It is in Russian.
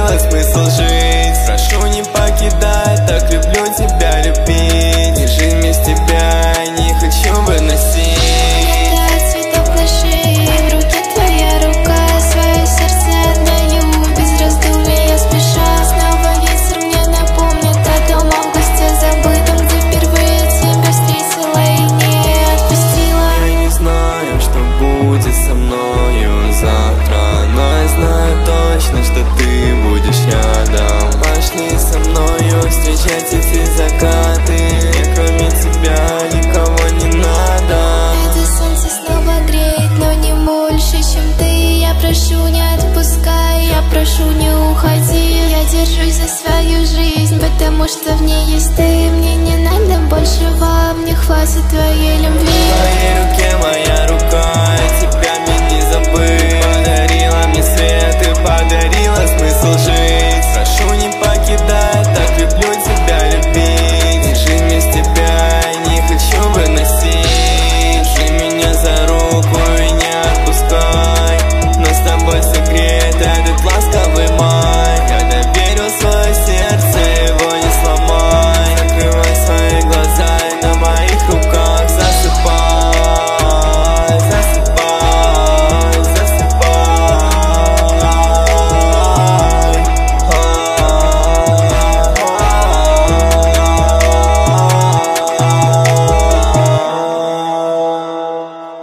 потеряла смысл жить. Прошу, не покидай, так люблю тебя любить. И жизнь без тебя не хочу выносить. Лето цветов на шее, в руке твоя рука. Свое сердце отдаю, без раздумий я спеша. Снова ветер мне напомнит о том августе забытом, где впервые тебя встретила и не отпустила. Я не знаю, что будет со мною завтра, но я знаю точно, что ты будешь рядом. Пошли со мною встречать эти закаты. Мне кроме тебя никого не надо. Это солнце снова греет, но не больше, чем ты. Я прошу, не отпускай, я прошу, не уходи. Я держусь за свою жизнь, потому что в ней есть ты. Мне не надо большего, мне хватит твоей